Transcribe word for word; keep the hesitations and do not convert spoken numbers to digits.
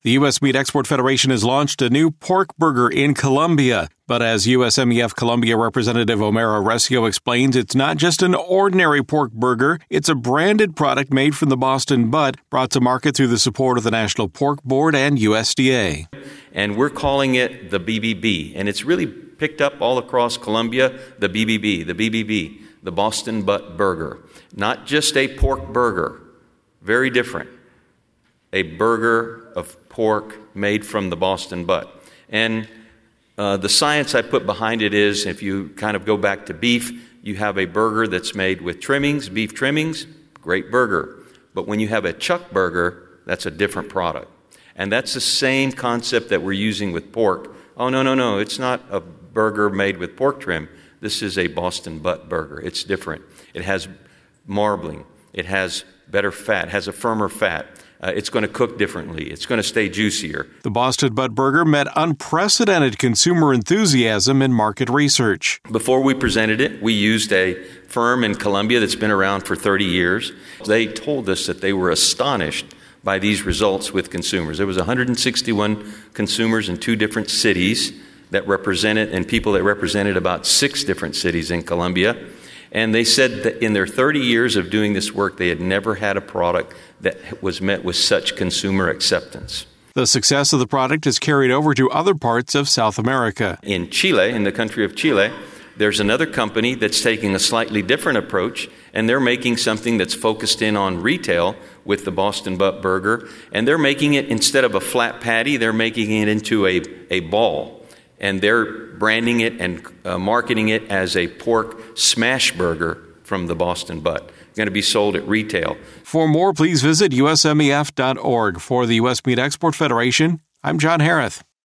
The U S. Meat Export Federation has launched a new pork burger in Colombia. But as U S M E F Colombia Representative Omar Arrecio explains, it's not just an ordinary pork burger. It's a branded product made from the Boston butt, brought to market through the support of the National Pork Board and U S D A. And we're calling it the B B B. And it's really picked up all across Colombia, the B B B, the B B B, the Boston butt burger. Not just a pork burger, very different. A burger of pork made from the Boston butt. And uh, the science I put behind it is, if you kind of go back to beef, you have a burger that's made with trimmings, beef trimmings, great burger. But when you have a chuck burger, that's a different product. And that's the same concept that we're using with pork. Oh, no, no, no, it's not a burger made with pork trim. This is a Boston butt burger. It's different. It has marbling. It has better fat, has a firmer fat. Uh, it's going to cook differently. It's going to stay juicier. The Boston butt burger met unprecedented consumer enthusiasm in market research. Before we presented it, we used a firm in Colombia that's been around for thirty years. They told us that they were astonished by these results with consumers. There was one hundred sixty-one consumers in two different cities that represented, and people that represented about six different cities in Colombia. And they said that in their thirty years of doing this work, they had never had a product that was met with such consumer acceptance. The success of the product is carried over to other parts of South America. In Chile, in the country of Chile, there's another company that's taking a slightly different approach, and they're making something that's focused in on retail with the Boston butt burger. And they're making it, instead of a flat patty, they're making it into a, a ball. And they're branding it and uh, marketing it as a pork smash burger from the Boston butt. Going to be sold at retail. For more, please visit U S M E F dot org. For the U S. Meat Export Federation, I'm John Hareth.